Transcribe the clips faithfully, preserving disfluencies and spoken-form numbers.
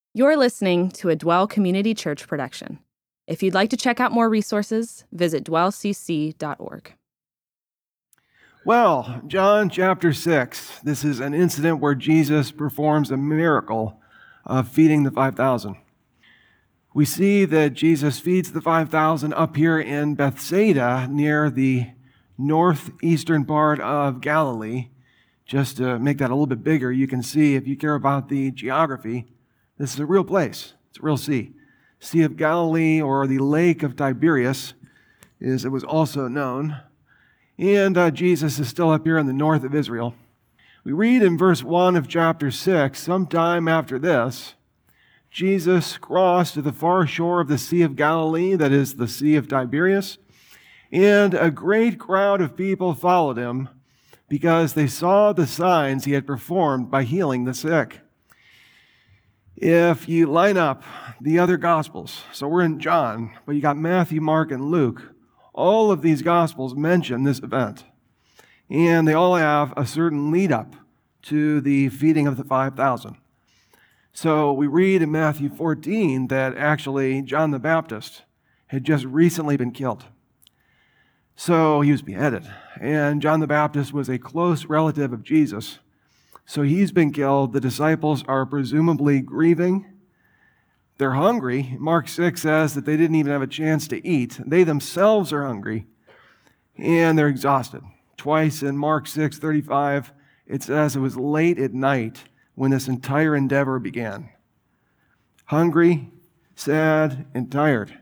You're listening to a Dwell Community Church production. If you'd like to check out more resources, visit dwell c c dot org. Well, John chapter six, this is an incident where Jesus performs a miracle of feeding the five thousand. We see that Jesus feeds the five thousand up here in Bethsaida near the northeastern part of Galilee. Just to make that a little bit bigger, you can see, if you care about the geography, this is a real place. It's a real sea. Sea of Galilee, or the Lake of Tiberias, as it was also known. And uh, Jesus is still up here in the north of Israel. We read in verse one of chapter six, sometime after this, Jesus crossed to the far shore of the Sea of Galilee, that is the Sea of Tiberias, and a great crowd of people followed him because they saw the signs he had performed by healing the sick. If you line up the other Gospels, so we're in John, but you got Matthew, Mark, and Luke, all of these Gospels mention this event. And they all have a certain lead up to the feeding of the five thousand. So we read in Matthew fourteen that actually John the Baptist had just recently been killed. So he was beheaded. And John the Baptist was a close relative of Jesus. So he's been killed. The disciples are presumably grieving. They're hungry. Mark six says that they didn't even have a chance to eat. They themselves are hungry, and they're exhausted. Twice in Mark six thirty-five, it says it was late at night when this entire endeavor began. Hungry, sad, and tired.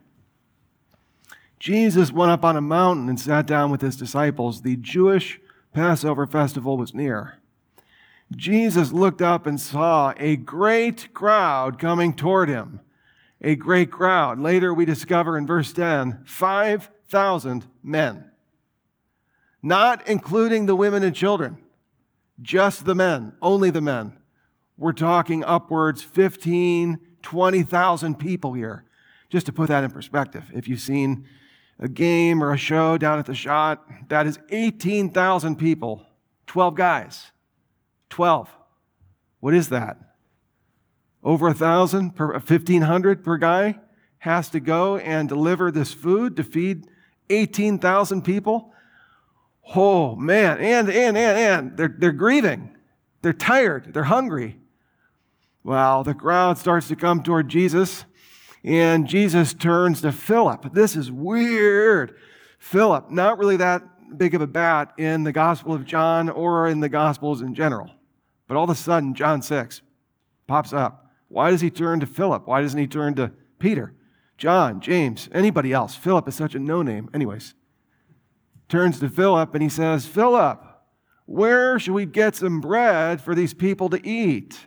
Jesus went up on a mountain and sat down with his disciples. The Jewish Passover festival was near. Jesus looked up and saw a great crowd coming toward him. A great crowd. Later we discover in verse ten, five thousand men. Not including the women and children. Just the men. Only the men. We're talking upwards fifteen, twenty thousand people here. Just to put that in perspective. If you've seen a game or a show down at the Shot, that is eighteen thousand people. twelve guys. twelve. What is that? Over a thousand, per fifteen hundred per guy has to go and deliver this food to feed eighteen thousand people. Oh man, and, and, and, and, they're, they're grieving. They're tired. They're hungry. Well, the crowd starts to come toward Jesus, and Jesus turns to Philip. This is weird. Philip, not really that big of a bat in the Gospel of John or in the Gospels in general. But all of a sudden, John six pops up. Why does he turn to Philip? Why doesn't he turn to Peter, John, James, anybody else? Philip is such a no-name. Anyways, turns to Philip and he says, Philip, where should we get some bread for these people to eat?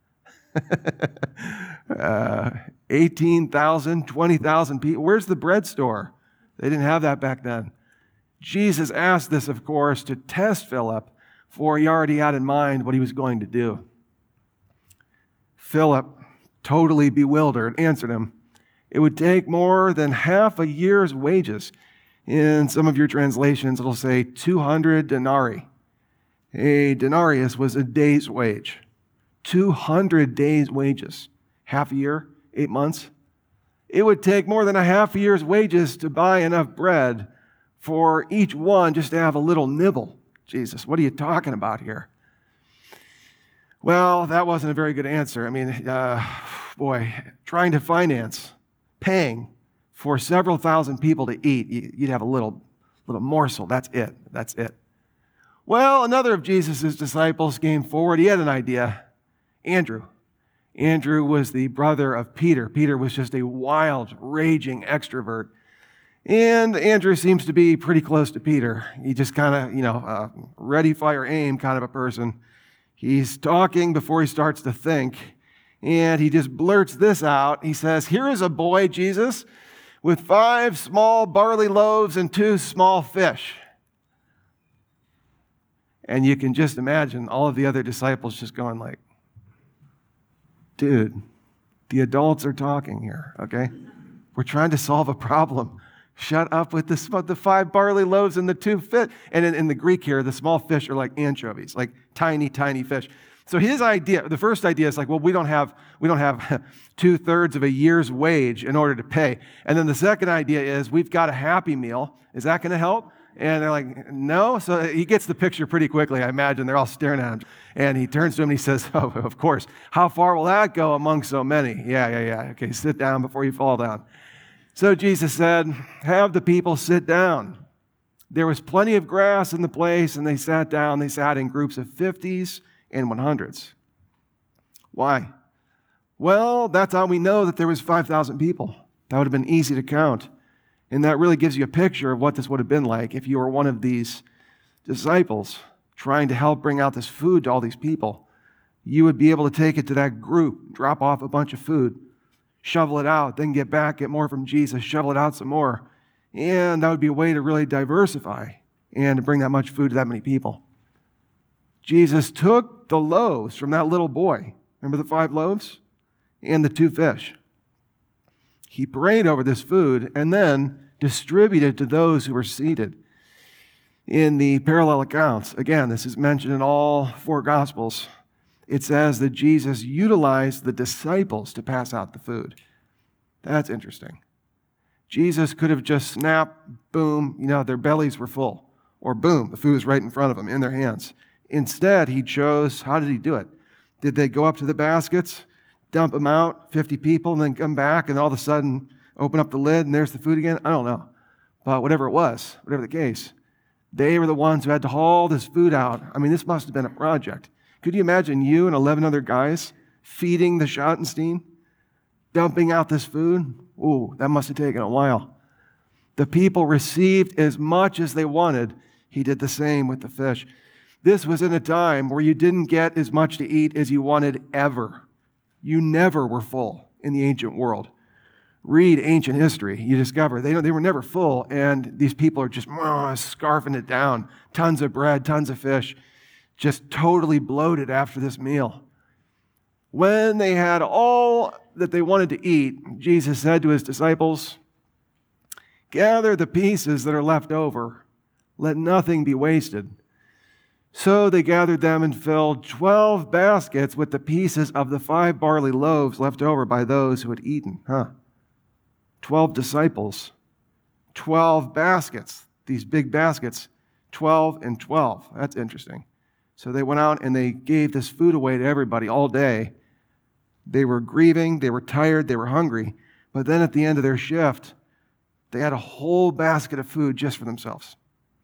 uh, eighteen thousand, twenty thousand people. Where's the bread store? They didn't have that back then. Jesus asked this, of course, to test Philip, for he already had in mind what he was going to do. Philip, totally bewildered, answered him, it would take more than half a year's wages. In some of your translations, it'll say two hundred denarii. A denarius was a day's wage. two hundred days' wages. Half a year, eight months. It would take more than a half a year's wages to buy enough bread for each one just to have a little nibble. Jesus, what are you talking about here? Well, that wasn't a very good answer. I mean, uh, boy, trying to finance, paying for several thousand people to eat, you'd have a little, little morsel. That's it. That's it. Well, another of Jesus' disciples came forward. He had an idea. Andrew. Andrew was the brother of Peter. Peter was just a wild, raging extrovert. And Andrew seems to be pretty close to Peter. He just kind of, you know, uh, ready, fire, aim kind of a person. He's talking before he starts to think. And he just blurts this out. He says, here is a boy, Jesus, with five small barley loaves and two small fish. And you can just imagine all of the other disciples just going like, dude, the adults are talking here, okay? We're trying to solve a problem. Shut up with this, the five barley loaves and the two fish. And in, in the Greek here, the small fish are like anchovies, like tiny, tiny fish. So his idea, the first idea is like, well, we don't have we don't have two-thirds of a year's wage in order to pay. And then the second idea is we've got a Happy Meal. Is that going to help? And they're like, no. So he gets the picture pretty quickly, I imagine. They're all staring at him. And he turns to him and he says, oh, of course. How far will that go among so many? Yeah, yeah, yeah. Okay, sit down before you fall down. So Jesus said, have the people sit down. There was plenty of grass in the place, and they sat down. They sat in groups of fifties and one hundreds. Why? Well, that's how we know that there was five thousand people. That would have been easy to count. And that really gives you a picture of what this would have been like if you were one of these disciples trying to help bring out this food to all these people. You would be able to take it to that group, drop off a bunch of food, shovel it out, then get back, get more from Jesus, shovel it out some more. And that would be a way to really diversify and to bring that much food to that many people. Jesus took the loaves from that little boy. Remember the five loaves? And the two fish. He prayed over this food and then distributed to those who were seated. In the parallel accounts, again, this is mentioned in all four Gospels, it says that Jesus utilized the disciples to pass out the food. That's interesting. Jesus could have just snapped, boom, you know, their bellies were full. Or boom, the food was right in front of them, in their hands. Instead, he chose, how did he do it? Did they go up to the baskets, dump them out, fifty people, and then come back and all of a sudden open up the lid and there's the food again? I don't know. But whatever it was, whatever the case, they were the ones who had to haul this food out. I mean, this must have been a project. Could you imagine you and eleven other guys feeding the Schottenstein, dumping out this food? Ooh, that must have taken a while. The people received as much as they wanted. He did the same with the fish. This was in a time where you didn't get as much to eat as you wanted ever. You never were full in the ancient world. Read ancient history. You discover they, they were never full, and these people are just oh, scarfing it down. Tons of bread, tons of fish, just totally bloated after this meal. When they had all that they wanted to eat, Jesus said to his disciples, gather the pieces that are left over. Let nothing be wasted. So they gathered them and filled twelve baskets with the pieces of the five barley loaves left over by those who had eaten. Huh. Twelve disciples. Twelve baskets. These big baskets. Twelve and twelve. That's interesting. So they went out and they gave this food away to everybody all day. They were grieving, they were tired, they were hungry. But then at the end of their shift, they had a whole basket of food just for themselves.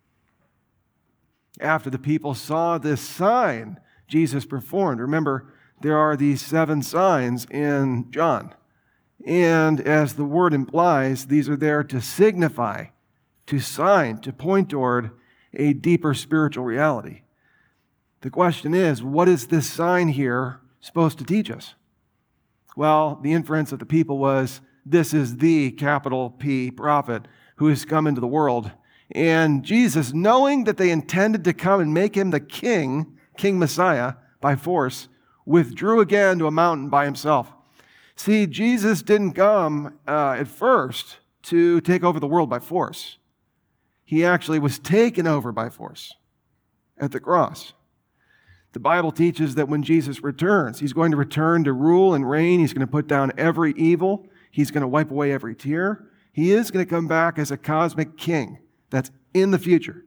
After the people saw this sign Jesus performed, remember, there are these seven signs in John. And as the word implies, these are there to signify, to sign, to point toward a deeper spiritual reality. The question is, what is this sign here supposed to teach us? Well, the inference of the people was, this is the capital P prophet who has come into the world. And Jesus, knowing that they intended to come and make him the king, King Messiah, by force, withdrew again to a mountain by himself. See, Jesus didn't come uh, at first to take over the world by force. He actually was taken over by force at the cross. The Bible teaches that when Jesus returns, he's going to return to rule and reign. He's going to put down every evil. He's going to wipe away every tear. He is going to come back as a cosmic king. That's in the future.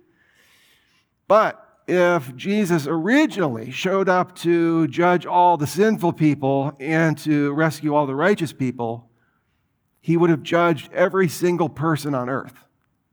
But if Jesus originally showed up to judge all the sinful people and to rescue all the righteous people, he would have judged every single person on earth.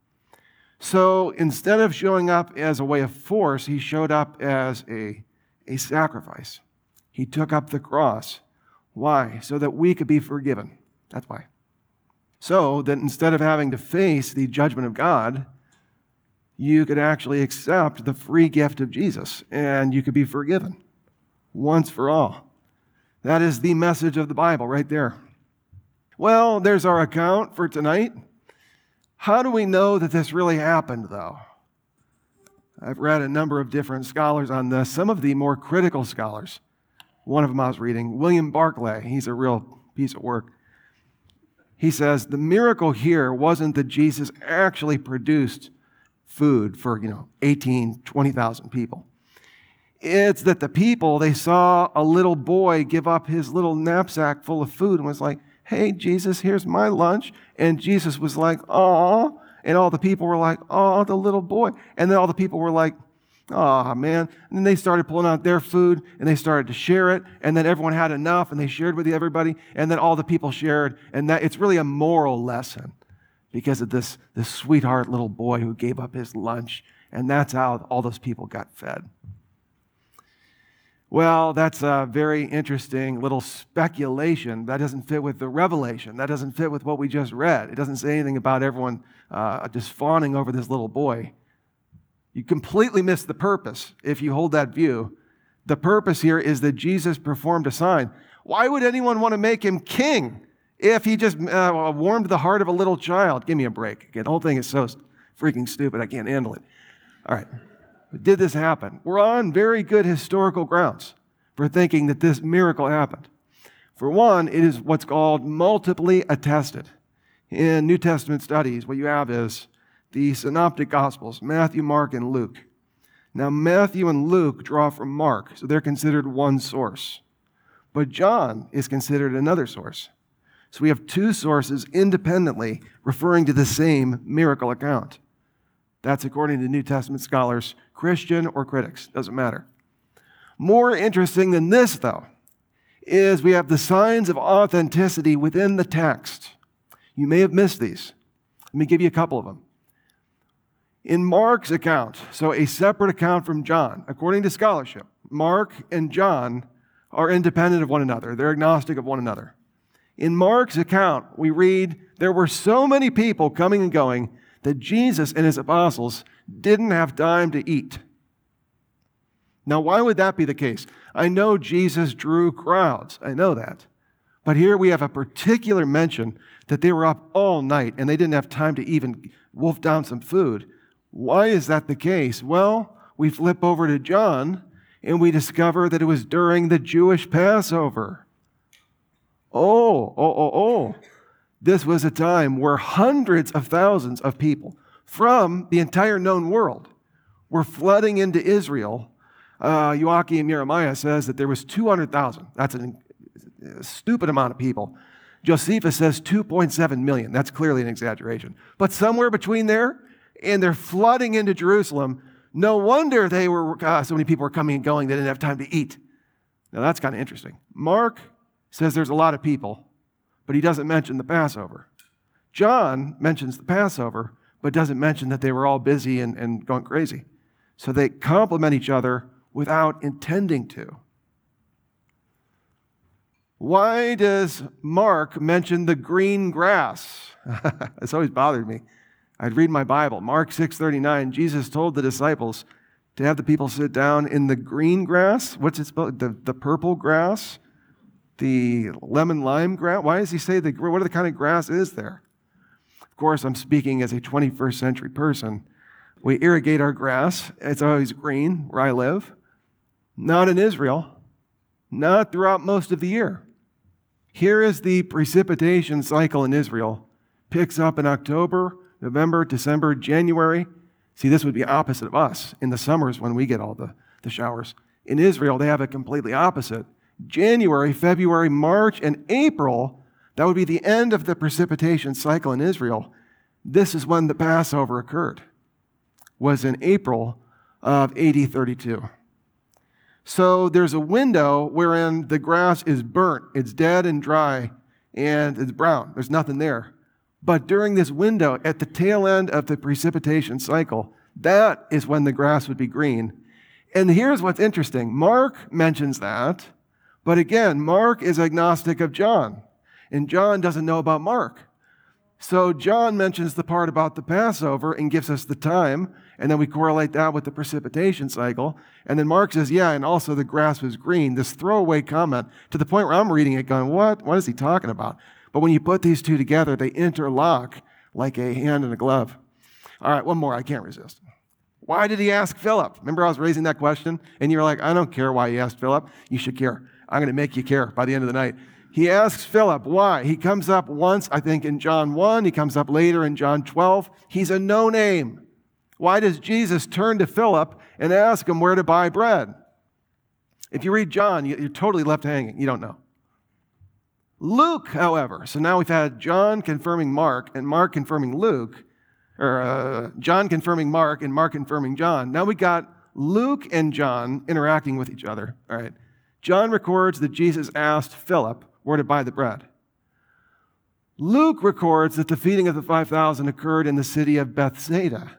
So instead of showing up as a way of force, he showed up as a, a sacrifice. He took up the cross. Why? So that we could be forgiven. That's why. So that instead of having to face the judgment of God, you could actually accept the free gift of Jesus and you could be forgiven once for all. That is the message of the Bible right there. Well, there's our account for tonight. How do we know that this really happened, though? I've read a number of different scholars on this, some of the more critical scholars. One of them I was reading, William Barclay. He's a real piece of work. He says, the miracle here wasn't that Jesus actually produced food for, you know, eighteen, twenty thousand people. It's that the people, they saw a little boy give up his little knapsack full of food and was like, hey, Jesus, here's my lunch. And Jesus was like, aw. And all the people were like, aw, the little boy. And then all the people were like, aw, man. And then they started pulling out their food and they started to share it. And then everyone had enough and they shared with everybody. And then all the people shared. And that it's really a moral lesson because of this, this sweetheart little boy who gave up his lunch. And that's how all those people got fed. Well, that's a very interesting little speculation. That doesn't fit with the revelation. That doesn't fit with what we just read. It doesn't say anything about everyone uh, just fawning over this little boy. You completely miss the purpose if you hold that view. The purpose here is that Jesus performed a sign. Why would anyone want to make him king if he just uh, warmed the heart of a little child? Give me a break. Again, the whole thing is so freaking stupid, I can't handle it. All right. Did this happen? We're on very good historical grounds for thinking that this miracle happened. For one, it is what's called multiply attested. In New Testament studies, what you have is the synoptic gospels, Matthew, Mark, and Luke. Now, Matthew and Luke draw from Mark, so they're considered one source. But John is considered another source. So we have two sources independently referring to the same miracle account. That's according to New Testament scholars, Christian or critics, doesn't matter. More interesting than this, though, is we have the signs of authenticity within the text. You may have missed these. Let me give you a couple of them. In Mark's account, so a separate account from John, according to scholarship, Mark and John are independent of one another. They're agnostic of one another. In Mark's account, we read, there were so many people coming and going that Jesus and his apostles didn't have time to eat. Now, why would that be the case? I know Jesus drew crowds. I know that. But here we have a particular mention that they were up all night and they didn't have time to even wolf down some food. Why is that the case? Well, we flip over to John and we discover that it was during the Jewish Passover. Oh, oh, oh, oh. This was a time where hundreds of thousands of people from the entire known world were flooding into Israel. Uh, Joachim Jeremiah says that there was two hundred thousand. That's an, a stupid amount of people. Josephus says two point seven million. That's clearly an exaggeration. But somewhere between there, and they're flooding into Jerusalem. No wonder they were uh, so many people were coming and going. They didn't have time to eat. Now that's kind of interesting. Mark says there's a lot of people, but he doesn't mention the Passover. John mentions the Passover, but doesn't mention that they were all busy and, and going crazy. So they complement each other without intending to. Why does Mark mention the green grass? It's always bothered me. I'd read my Bible. Mark six thirty-nine, Jesus told the disciples to have the people sit down in the green grass. What's it spelled? The, the purple grass? The lemon lime grass? Why does he say the, what other kind of grass is there? Of course, I'm speaking as a twenty-first century person. We irrigate our grass. It's always green where I live. Not in Israel. Not throughout most of the year. Here is the precipitation cycle in Israel. Picks up in October, November, December, January. See, this would be opposite of us in the summers when we get all the, the showers. In Israel, they have it completely opposite. January, February, March, and April, that would be the end of the precipitation cycle in Israel. This is when the Passover occurred, was in April of A D thirty-two. So there's a window wherein the grass is burnt, it's dead and dry, and it's brown. There's nothing there. But during this window, at the tail end of the precipitation cycle, that is when the grass would be green. And here's what's interesting. Mark mentions that, but again, Mark is agnostic of John, and John doesn't know about Mark. So John mentions the part about the Passover and gives us the time, and then we correlate that with the precipitation cycle. And then Mark says, yeah, and also the grass was green. This throwaway comment to the point where I'm reading it going, what? What is he talking about? But when you put these two together, they interlock like a hand and a glove. All right, one more. I can't resist. Why did he ask Philip? Remember I was raising that question? And you were like, I don't care why he asked Philip. You should care. I'm going to make you care by the end of the night. He asks Philip why. He comes up once, I think, in John one. He comes up later in John twelve. He's a no-name. Why does Jesus turn to Philip and ask him where to buy bread? If you read John, you're totally left hanging. You don't know. Luke, however, so now we've had John confirming Mark and Mark confirming Luke, or uh, John confirming Mark and Mark confirming John. Now we got Luke and John interacting with each other. All right. John records that Jesus asked Philip where to buy the bread. Luke records that the feeding of the five thousand occurred in the city of Bethsaida.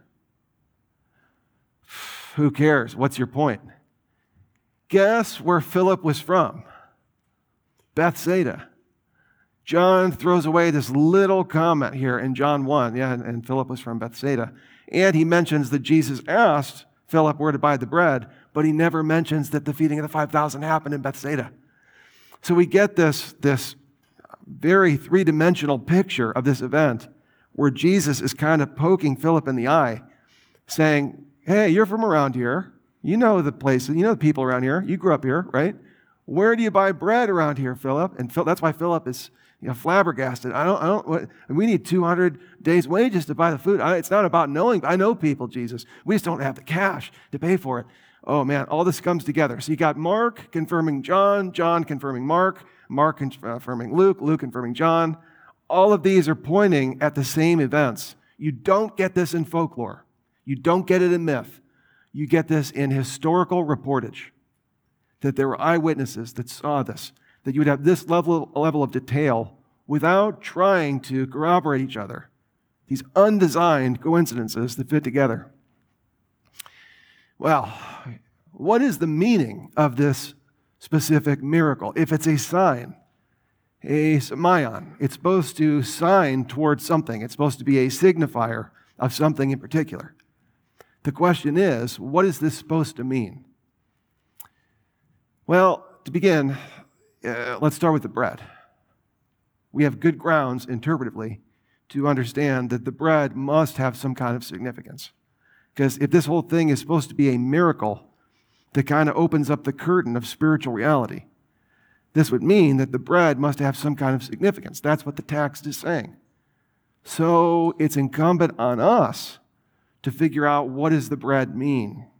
Who cares? What's your point? Guess where Philip was from? Bethsaida. John throws away this little comment here in John one. Yeah, and, and Philip was from Bethsaida. And he mentions that Jesus asked Philip where to buy the bread, but he never mentions that the feeding of the five thousand happened in Bethsaida. So we get this, this very three-dimensional picture of this event where Jesus is kind of poking Philip in the eye, saying, hey, you're from around here. You know the places, you know the people around here. You grew up here, right? Where do you buy bread around here, Philip? And Phil, that's why Philip is you know, flabbergasted. I don't, I don't, what, we need two hundred days' wages to buy the food. I, it's not about knowing. I know people, Jesus. We just don't have the cash to pay for it. Oh, man, all this comes together. So you got Mark confirming John, John confirming Mark, Mark confirming Luke, Luke confirming John. All of these are pointing at the same events. You don't get this in folklore. You don't get it in myth. You get this in historical reportage, that there were eyewitnesses that saw this, that you would have this level, level of detail without trying to corroborate each other. These undesigned coincidences that fit together. Well, what is the meaning of this specific miracle? If it's a sign, a semaion, it's supposed to sign towards something. It's supposed to be a signifier of something in particular. The question is, what is this supposed to mean? Well, to begin, uh, let's start with the bread. We have good grounds, interpretively, to understand that the bread must have some kind of significance. Because if this whole thing is supposed to be a miracle that kind of opens up the curtain of spiritual reality, this would mean that the bread must have some kind of significance. That's what the text is saying. So it's incumbent on us to figure out, what does the bread mean?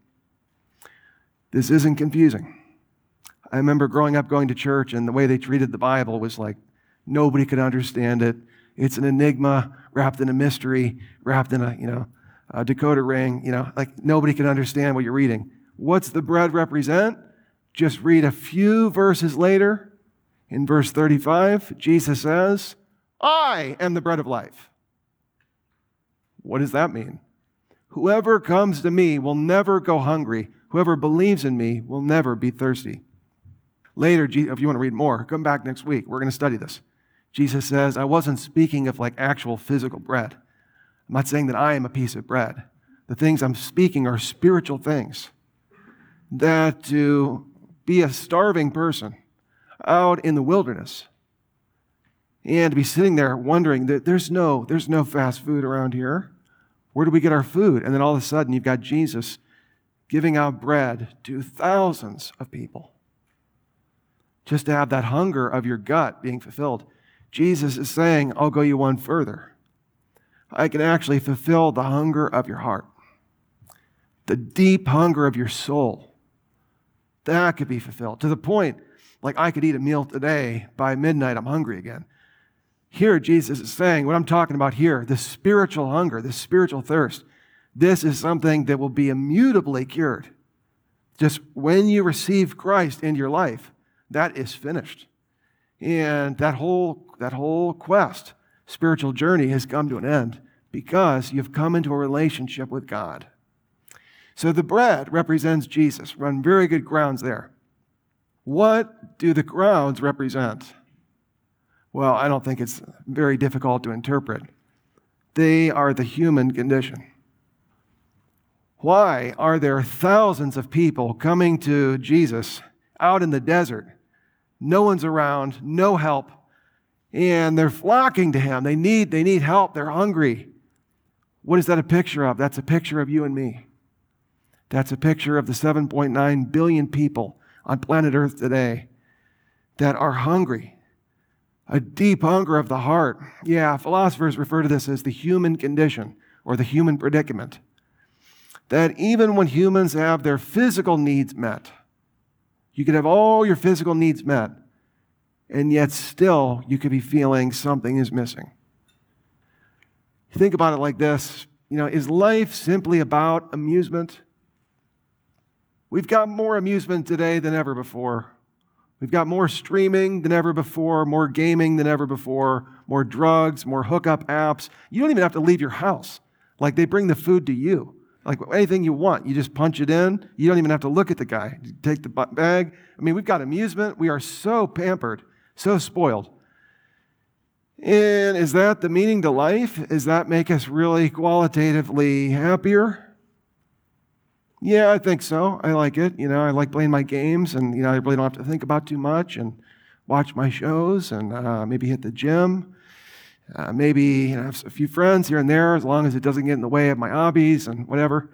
This isn't confusing. I remember growing up going to church, and the way they treated the Bible was like nobody could understand it. It's an enigma wrapped in a mystery, wrapped in a, you know, a decoder ring, you know, like nobody can understand what you're reading. What's the bread represent? Just read a few verses later. In verse thirty-five, Jesus says, I am the bread of life. What does that mean? Whoever comes to me will never go hungry. Whoever believes in me will never be thirsty. Later, if you want to read more, come back next week. We're going to study this. Jesus says, I wasn't speaking of like actual physical bread. I'm not saying that I am a piece of bread. The things I'm speaking are spiritual things. That to be a starving person out in the wilderness and to be sitting there wondering that there's no, there's no fast food around here. Where do we get our food? And then all of a sudden you've got Jesus giving out bread to thousands of people just to have that hunger of your gut being fulfilled. Jesus is saying, I'll go you one further. I can actually fulfill the hunger of your heart, the deep hunger of your soul. That could be fulfilled to the point, like I could eat a meal today, by midnight I'm hungry again. Here Jesus is saying, what I'm talking about here, the spiritual hunger, the spiritual thirst, this is something that will be immutably cured. Just when you receive Christ into your life, that is finished. And that whole, that whole quest, spiritual journey has come to an end because you've come into a relationship with God. So the bread represents Jesus. We're on very good grounds there. What do the grounds represent? Well, I don't think it's very difficult to interpret. They are the human condition. Why are there thousands of people coming to Jesus out in the desert? No one's around, no help, and they're flocking to him. They need, they need help. They're hungry. What is that a picture of? That's a picture of you and me. That's a picture of the seven point nine billion people on planet Earth today that are hungry. A deep hunger of the heart. Yeah, philosophers refer to this as the human condition or the human predicament. That even when humans have their physical needs met, You could have all your physical needs met, and yet still you could be feeling something is missing. Think about it like this. You know, is life simply about amusement? We've got more amusement today than ever before. We've got more streaming than ever before, more gaming than ever before, more drugs, more hookup apps. You don't even have to leave your house. Like, they bring the food to you. Like, anything you want, you just punch it in. You don't even have to look at the guy. You take the bag. I mean, we've got amusement. We are so pampered, so spoiled. And is that the meaning to life? Does that make us really qualitatively happier? Yeah, I think so. I like it. You know, I like playing my games, and, you know, I really don't have to think about too much, and watch my shows, and uh, maybe hit the gym. Uh, maybe, you know, have a few friends here and there, as long as it doesn't get in the way of my hobbies and whatever.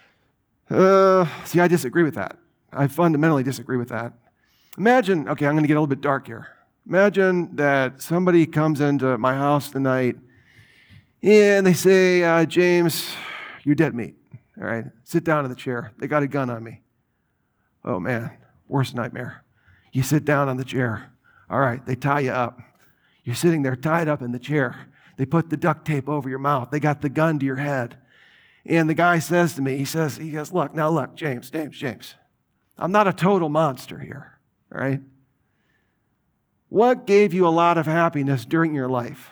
Uh, see, I disagree with that. I fundamentally disagree with that. Imagine, okay, I'm going to get a little bit dark here. Imagine that somebody comes into my house tonight, and they say, uh, James, you're dead meat. All right, sit down in the chair. They got a gun on me. Oh, man, worst nightmare. You sit down on the chair. All right, they tie you up. You're sitting there tied up in the chair. They put the duct tape over your mouth. They got the gun to your head. And the guy says to me, he says, he goes, look, now look, James, James, James. I'm not a total monster here, all right? What gave you a lot of happiness during your life?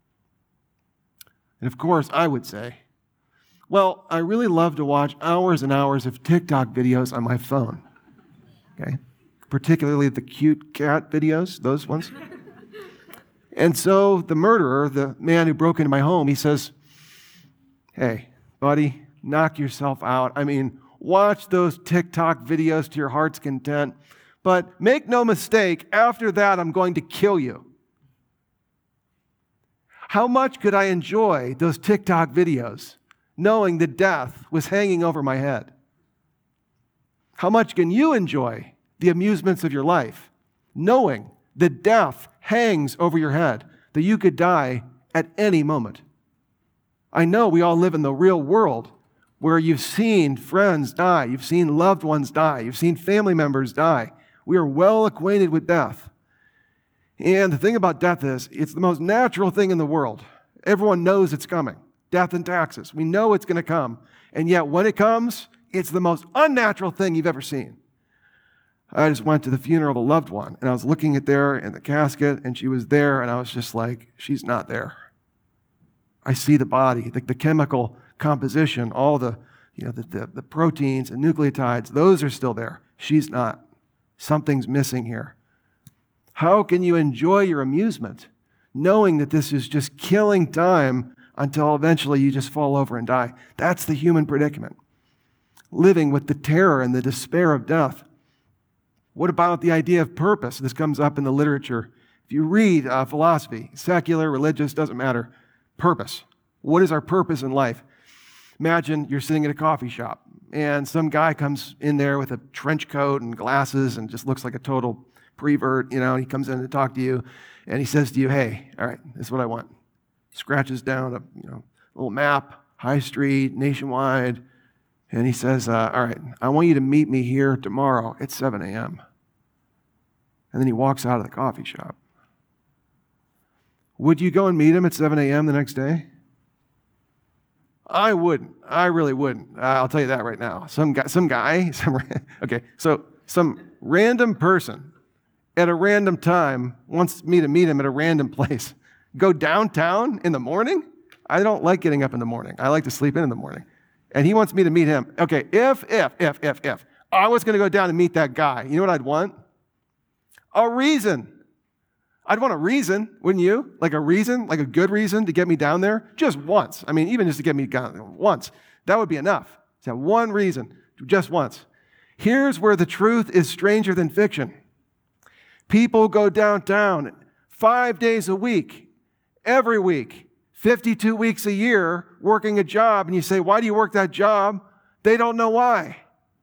And of course, I would say, well, I really love to watch hours and hours of TikTok videos on my phone, okay? Particularly the cute cat videos, those ones. And so the murderer, the man who broke into my home, he says, hey, buddy, knock yourself out. I mean, watch those TikTok videos to your heart's content, but make no mistake, after that, I'm going to kill you. How much could I enjoy those TikTok videos, knowing that death was hanging over my head? How much can you enjoy the amusements of your life, knowing that death hangs over your head, that you could die at any moment? I know we all live in the real world where you've seen friends die, you've seen loved ones die, you've seen family members die. We are well acquainted with death. And the thing about death is, it's the most natural thing in the world. Everyone knows it's coming. Death and taxes. We know it's going to come. And yet when it comes, it's the most unnatural thing you've ever seen. I just went to the funeral of a loved one, and I was looking at there in the casket, and she was there, and I was just like, she's not there. I see the body, the, the chemical composition, all the, you know, the, the, the proteins and nucleotides, those are still there. She's not. Something's missing here. How can you enjoy your amusement knowing that this is just killing time until eventually you just fall over and die? That's the human predicament. Living with the terror and the despair of death. What about the idea of purpose? This comes up in the literature. If you read uh, philosophy, secular, religious, doesn't matter. Purpose. What is our purpose in life? Imagine you're sitting at a coffee shop and some guy comes in there with a trench coat and glasses and just looks like a total prevert, you know, and he comes in to talk to you and he says to you, hey, all right, this is what I want. Scratches down a you know little map, High Street, Nationwide, and he says, uh, all right, I want you to meet me here tomorrow at seven a.m. And then he walks out of the coffee shop. Would you go and meet him at seven a.m. the next day? I wouldn't. I really wouldn't. Uh, I'll tell you that right now. Some guy, some guy, some, okay, so some random person at a random time wants me to meet him at a random place. Go downtown in the morning? I don't like getting up in the morning. I like to sleep in in the morning. And he wants me to meet him. Okay, if, if, if, if, if I was going to go down and meet that guy, you know what I'd want? A reason. I'd want a reason, wouldn't you? Like a reason, like a good reason to get me down there? Just once. I mean, even just to get me down there once. That would be enough. To have one reason, just once. Here's where the truth is stranger than fiction. People go downtown five days a week, every week, fifty-two weeks a year, working a job, and you say, why do you work that job? They don't know why.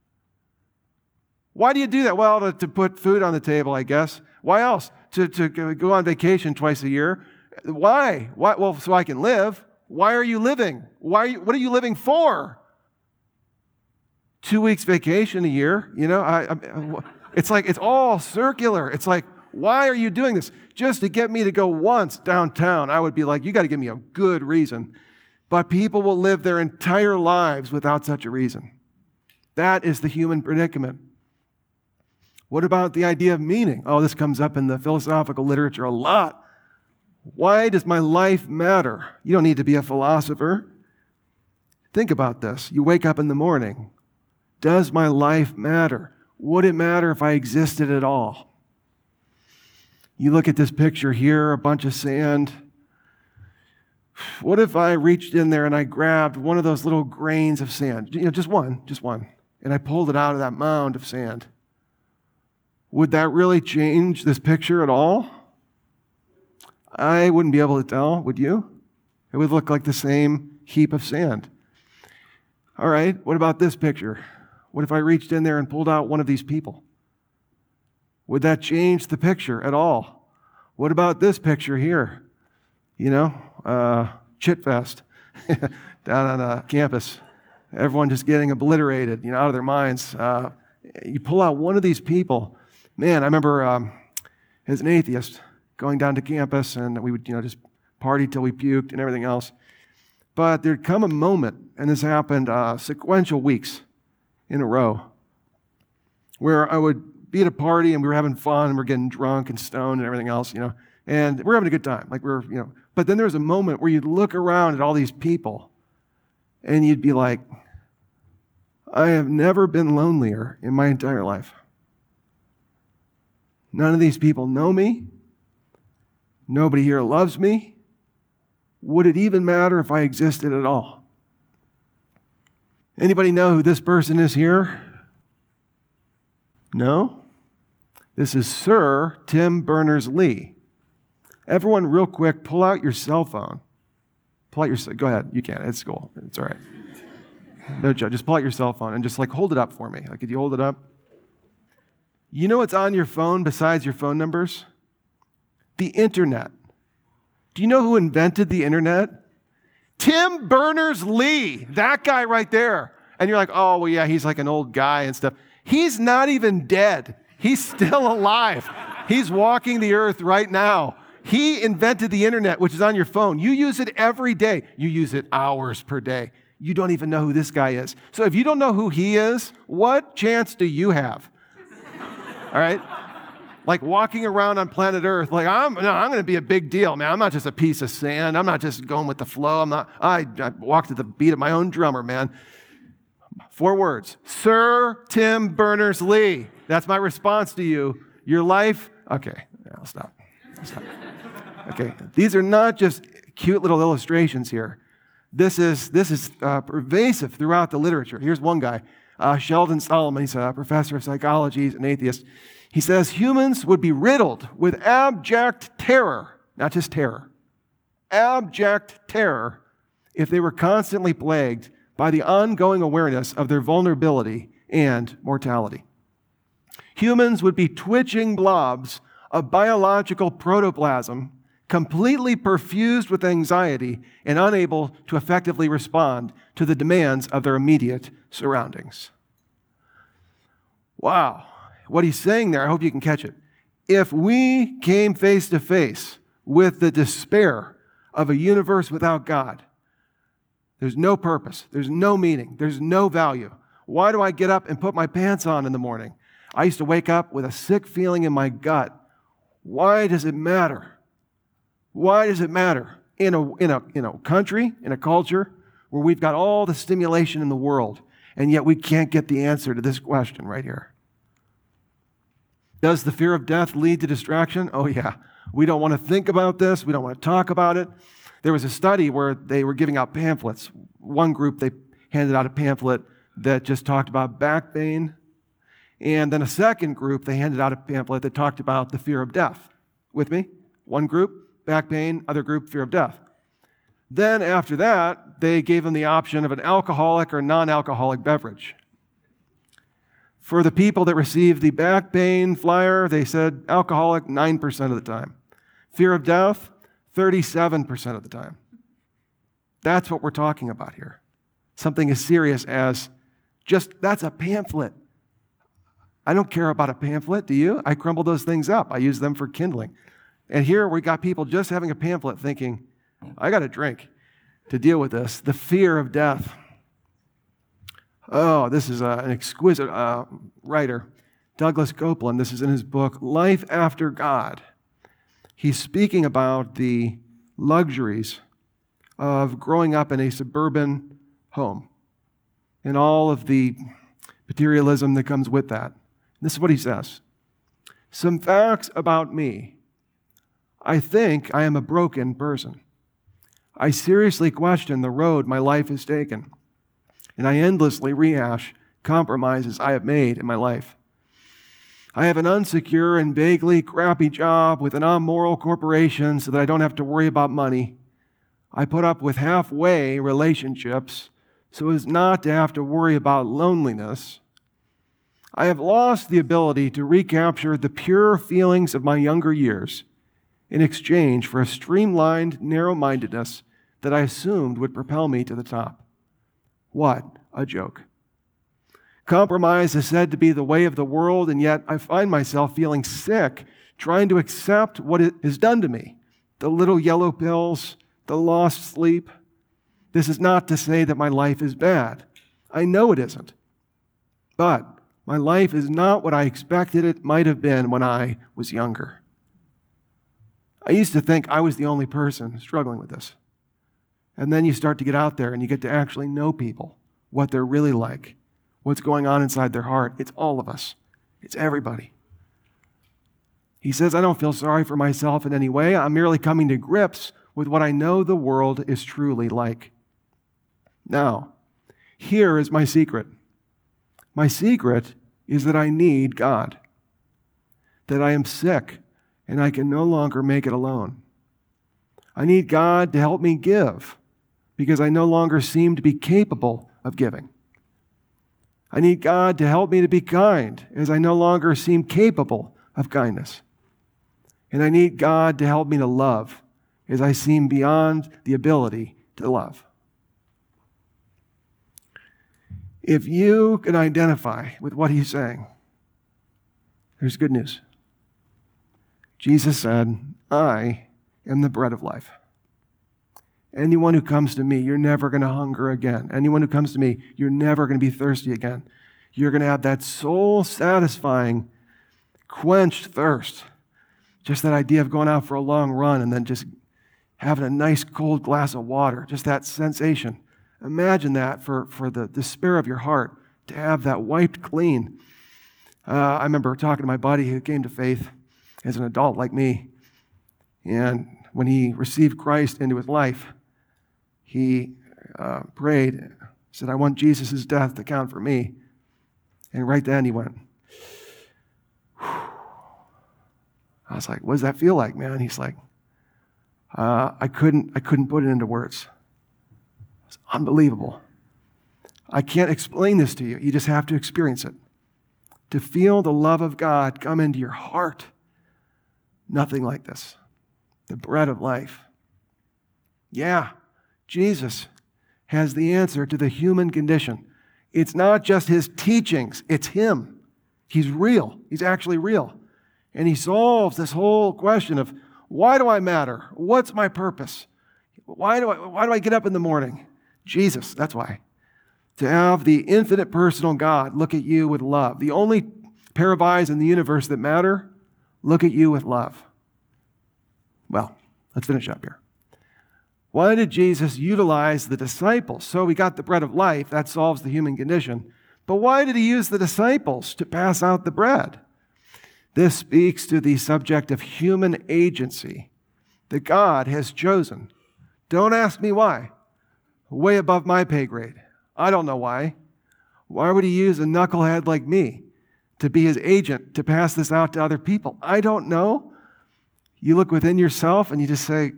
Why do you do that? Well, to, to put food on the table, I guess. Why else? To, to go on vacation twice a year. Why? Why? Well, so I can live. Why are you living? Why? Are you, what are you living for? Two weeks vacation a year. You know, I, I, It's like, it's all circular. It's like, why are you doing this? Just to get me to go once downtown, I would be like, you got to give me a good reason. But people will live their entire lives without such a reason. That is the human predicament. What about the idea of meaning? Oh, this comes up in the philosophical literature a lot. Why does my life matter? You don't need to be a philosopher. Think about this. You wake up in the morning. Does my life matter? Would it matter if I existed at all? You look at this picture here, a bunch of sand. What if I reached in there and I grabbed one of those little grains of sand? You know, just one, just one. And I pulled it out of that mound of sand. Would that really change this picture at all? I wouldn't be able to tell, would you? It would look like the same heap of sand. All right, what about this picture? What if I reached in there and pulled out one of these people? Would that change the picture at all? What about this picture here? You know, uh, Chit Fest down on uh, campus. Everyone just getting obliterated, you know, out of their minds. Uh, you pull out one of these people. Man, I remember um, as an atheist going down to campus, and we would, you know, just party till we puked and everything else. But there'd come a moment, and this happened uh, sequential weeks in a row, where I would be at a party and we were having fun and we're getting drunk and stoned and everything else, you know, and we're having a good time. Like we're, you know, but then there was a moment where you'd look around at all these people and you'd be like, I have never been lonelier in my entire life. None of these people know me. Nobody here loves me. Would it even matter if I existed at all? Anybody know who this person is here? No? This is Sir Tim Berners-Lee. Everyone, real quick, pull out your cell phone. Pull out your, go ahead, you can, it's cool, it's all right. No joke, just pull out your cell phone and just like hold it up for me. Like, could you hold it up? You know what's on your phone besides your phone numbers? The internet. Do you know who invented the internet? Tim Berners-Lee, that guy right there. And you're like, oh, well, yeah, he's like an old guy and stuff. He's not even dead. He's still alive. He's walking the earth right now. He invented the internet, which is on your phone. You use it every day. You use it hours per day. You don't even know who this guy is. So if you don't know who he is, what chance do you have? All right? Like walking around on planet Earth, like, I'm no, I'm going to be a big deal, man. I'm not just a piece of sand. I'm not just going with the flow. I'm not, I, I walk to the beat of my own drummer, man. Four words. Sir Tim Berners-Lee. That's my response to you. Your life, okay, I'll stop. I'll stop. Okay, these are not just cute little illustrations here. This is, this is uh, pervasive throughout the literature. Here's one guy, uh, Sheldon Solomon. He's a professor of psychology. He's an atheist. He says humans would be riddled with abject terror, not just terror, abject terror if they were constantly plagued by the ongoing awareness of their vulnerability and mortality. Humans would be twitching blobs of biological protoplasm, completely perfused with anxiety and unable to effectively respond to the demands of their immediate surroundings. Wow. What he's saying there, I hope you can catch it. If we came face to face with the despair of a universe without God, there's no purpose, there's no meaning, there's no value. Why do I get up and put my pants on in the morning? I used to wake up with a sick feeling in my gut. Why does it matter? Why does it matter? In a, in a, in a country, in a culture where we've got all the stimulation in the world, and yet we can't get the answer to this question right here. Does the fear of death lead to distraction? Oh, yeah. We don't want to think about this. We don't want to talk about it. There was a study where they were giving out pamphlets. One group, they handed out a pamphlet that just talked about back pain. And then a second group, they handed out a pamphlet that talked about the fear of death. With me? One group, back pain. Other group, fear of death. Then after that, they gave them the option of an alcoholic or non-alcoholic beverage. For the people that received the back pain flyer, they said alcoholic nine percent of the time. Fear of death, thirty-seven percent of the time. That's what we're talking about here. Something as serious as just, that's a pamphlet. I don't care about a pamphlet, do you? I crumble those things up. I use them for kindling. And here we got people just having a pamphlet thinking, I got a drink to deal with this. The fear of death. Oh, this is a, an exquisite uh, writer, Douglas Copeland. This is in his book, Life After God. He's speaking about the luxuries of growing up in a suburban home and all of the materialism that comes with that. This is what he says. Some facts about me. I think I am a broken person. I seriously question the road my life has taken, and I endlessly rehash compromises I have made in my life. I have an unsecure and vaguely crappy job with an immoral corporation so that I don't have to worry about money. I put up with halfway relationships so as not to have to worry about loneliness. I have lost the ability to recapture the pure feelings of my younger years in exchange for a streamlined narrow-mindedness that I assumed would propel me to the top. What a joke. Compromise is said to be the way of the world, and yet I find myself feeling sick trying to accept what it has done to me. The little yellow pills, the lost sleep. This is not to say that my life is bad. I know it isn't. But my life is not what I expected it might have been when I was younger. I used to think I was the only person struggling with this. And then you start to get out there and you get to actually know people, what they're really like, what's going on inside their heart. It's all of us. It's everybody. He says, I don't feel sorry for myself in any way. I'm merely coming to grips with what I know the world is truly like. Now, here is my secret. My secret is that I need God, that I am sick and I can no longer make it alone. I need God to help me give because I no longer seem to be capable of giving. I need God to help me to be kind as I no longer seem capable of kindness. And I need God to help me to love as I seem beyond the ability to love. If you can identify with what he's saying, there's good news. Jesus said, I am the bread of life. Anyone who comes to me, you're never going to hunger again. Anyone who comes to me, you're never going to be thirsty again. You're going to have that soul-satisfying, quenched thirst. Just that idea of going out for a long run and then just having a nice cold glass of water. Just that sensation. Imagine that for, for the despair of your heart, to have that wiped clean. Uh, I remember talking to my buddy who came to faith as an adult like me. And when he received Christ into his life, he uh, prayed, said, I want Jesus' death to count for me. And right then he went, whew. I was like, what does that feel like, man? He's like, uh, I couldn't, I couldn't put it into words. It's unbelievable. I can't explain this to you. You just have to experience it. To feel the love of God come into your heart. Nothing like this. The bread of life. Yeah, Jesus has the answer to the human condition. It's not just his teachings, it's him. He's real. He's actually real. And he solves this whole question of, why do I matter? What's my purpose? Why do I, why do I get up in the morning? Jesus, that's why. To have the infinite personal God look at you with love. The only pair of eyes in the universe that matter, look at you with love. Well, let's finish up here. Why did Jesus utilize the disciples? So we got the bread of life, that solves the human condition. But why did he use the disciples to pass out the bread? This speaks to the subject of human agency that God has chosen. Don't ask me why. Way above my pay grade. I don't know why. Why would he use a knucklehead like me to be his agent to pass this out to other people? I don't know. You look within yourself and you just say,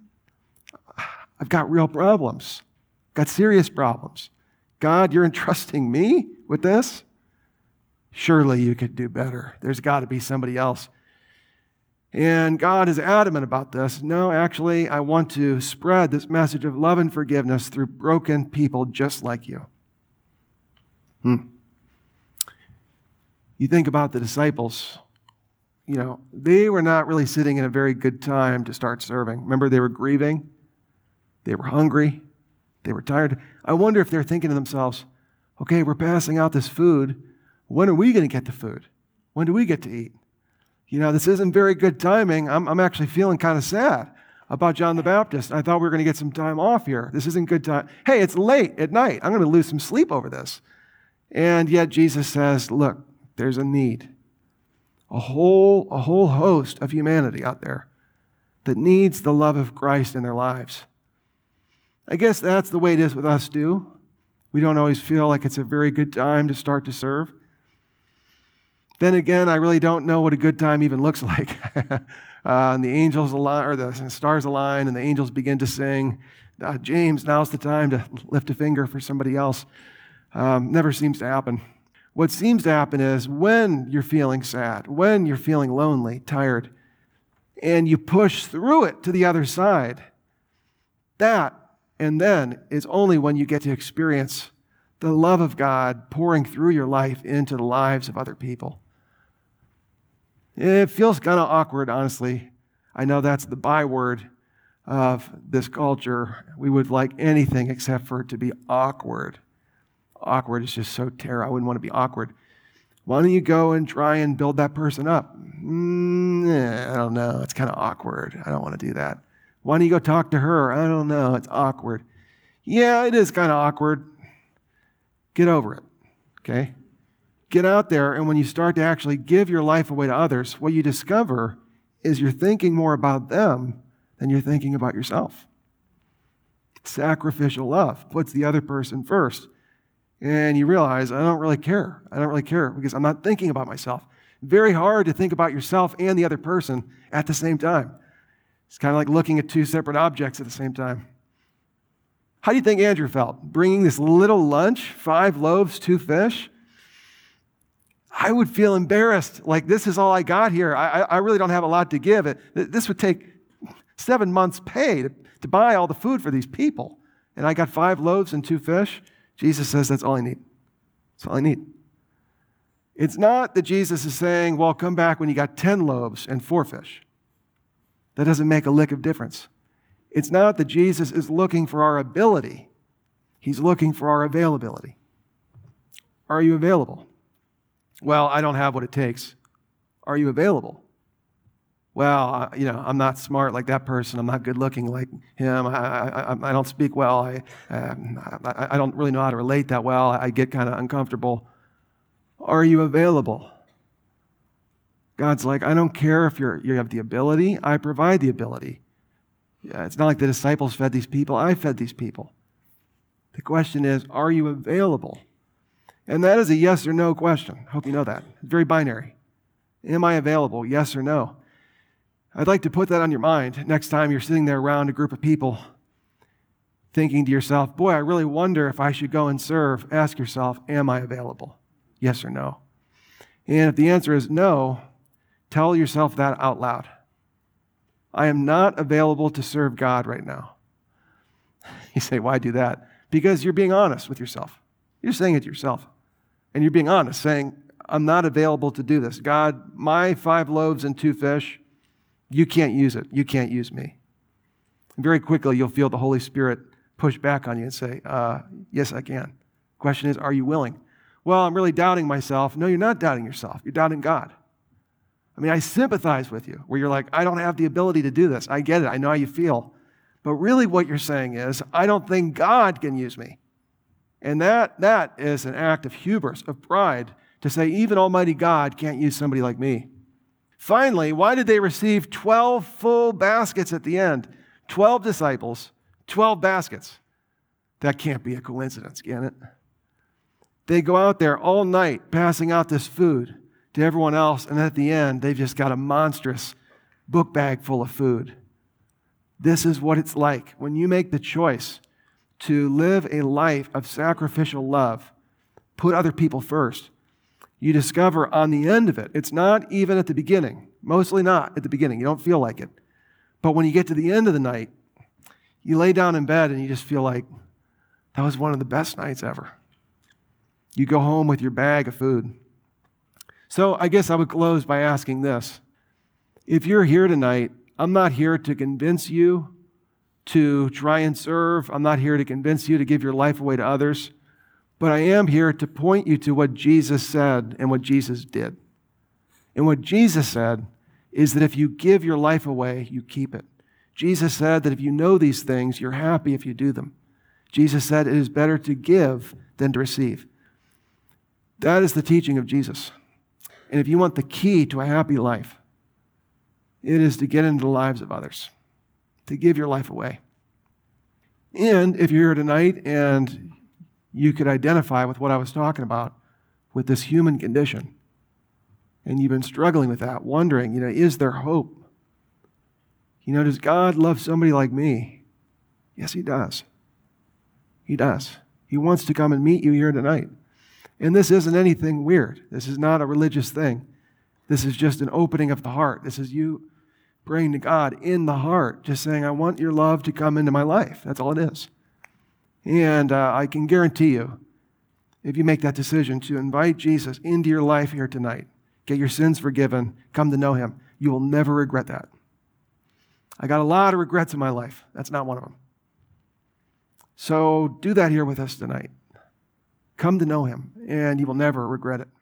I've got real problems. Got serious problems. God, you're entrusting me with this? Surely you could do better. There's got to be somebody else. And God is adamant about this. No, actually, I want to spread this message of love and forgiveness through broken people just like you. Hmm. You think about the disciples, you know, they were not really sitting in a very good time to start serving. Remember, they were grieving, they were hungry, they were tired. I wonder if they're thinking to themselves, okay, we're passing out this food. When are we going to get the food? When do we get to eat? You know, this isn't very good timing. I'm, I'm actually feeling kind of sad about John the Baptist. I thought we were going to get some time off here. This isn't good time. Hey, it's late at night. I'm going to lose some sleep over this. And yet Jesus says, look, there's a need. A whole, a whole host of humanity out there that needs the love of Christ in their lives. I guess that's the way it is with us too. We don't always feel like it's a very good time to start to serve. Then again, I really don't know what a good time even looks like. uh, and the angels align, or the stars align, and the angels begin to sing. Uh, James, now's the time to lift a finger for somebody else. Um, never seems to happen. What seems to happen is when you're feeling sad, when you're feeling lonely, tired, and you push through it to the other side, that and then is only when you get to experience the love of God pouring through your life into the lives of other people. It feels kind of awkward, honestly. I know that's the byword of this culture. We would like anything except for it to be awkward. Awkward is just so terrible. I wouldn't want to be awkward. Why don't you go and try and build that person up? Mm, eh, I don't know. It's kind of awkward. I don't want to do that. Why don't you go talk to her? I don't know. It's awkward. Yeah, it is kind of awkward. Get over it, okay? Get out there, and when you start to actually give your life away to others, what you discover is you're thinking more about them than you're thinking about yourself. Sacrificial love puts the other person first. And you realize, I don't really care. I don't really care because I'm not thinking about myself. Very hard to think about yourself and the other person at the same time. It's kind of like looking at two separate objects at the same time. How do you think Andrew felt? Bringing this little lunch, five loaves, two fish? I would feel embarrassed, like this is all I got here. I, I really don't have a lot to give. It, this would take seven months' pay to, to buy all the food for these people. And I got five loaves and two fish. Jesus says that's all I need. That's all I need. It's not that Jesus is saying, well, come back when you got ten loaves and four fish. That doesn't make a lick of difference. It's not that Jesus is looking for our ability. He's looking for our availability. Are you available? Well, I don't have what it takes. Are you available? Well, you know, I'm not smart like that person. I'm not good looking like him. I, I, I don't speak well. I, um, I, I don't really know how to relate that well. I get kind of uncomfortable. Are you available? God's like, I don't care if you're, you have the ability. I provide the ability. Yeah, it's not like the disciples fed these people. I fed these people. The question is, are you available? And that is a yes or no question. Hope you know that. It's very binary. Am I available? Yes or no? I'd like to put that on your mind next time you're sitting there around a group of people thinking to yourself, boy, I really wonder if I should go and serve. Ask yourself, am I available? Yes or no? And if the answer is no, tell yourself that out loud. I am not available to serve God right now. You say, why do that? Because you're being honest with yourself. You're saying it to yourself. And you're being honest, saying, I'm not available to do this. God, my five loaves and two fish, you can't use it. You can't use me. And very quickly, you'll feel the Holy Spirit push back on you and say, uh, yes, I can. Question is, are you willing? Well, I'm really doubting myself. No, you're not doubting yourself. You're doubting God. I mean, I sympathize with you, where you're like, I don't have the ability to do this. I get it. I know how you feel. But really what you're saying is, I don't think God can use me. And that that is an act of hubris, of pride, to say even Almighty God can't use somebody like me. Finally, why did they receive twelve full baskets at the end? twelve disciples, twelve baskets. That can't be a coincidence, can it? They go out there all night passing out this food to everyone else, and at the end, they've just got a monstrous book bag full of food. This is what it's like when you make the choice to live a life of sacrificial love, put other people first. You discover on the end of it, it's not even at the beginning, mostly not at the beginning, you don't feel like it. But when you get to the end of the night, you lay down in bed and you just feel like, that was one of the best nights ever. You go home with your bag of food. So I guess I would close by asking this. If you're here tonight, I'm not here to convince you to try and serve. I'm not here to convince you to give your life away to others. But I am here to point you to what Jesus said and what Jesus did. And what Jesus said is that if you give your life away, you keep it. Jesus said that if you know these things, you're happy if you do them. Jesus said it is better to give than to receive. That is the teaching of Jesus. And if you want the key to a happy life, it is to get into the lives of others, to give your life away. And if you're here tonight and you could identify with what I was talking about, with this human condition, and you've been struggling with that, wondering, you know, is there hope? You know, does God love somebody like me? Yes, He does. He does. He wants to come and meet you here tonight. And this isn't anything weird. This is not a religious thing. This is just an opening of the heart. This is you praying to God in the heart, just saying, I want your love to come into my life. That's all it is. And uh, I can guarantee you, if you make that decision to invite Jesus into your life here tonight, get your sins forgiven, come to know Him, you will never regret that. I got a lot of regrets in my life. That's not one of them. So do that here with us tonight. Come to know Him, and you will never regret it.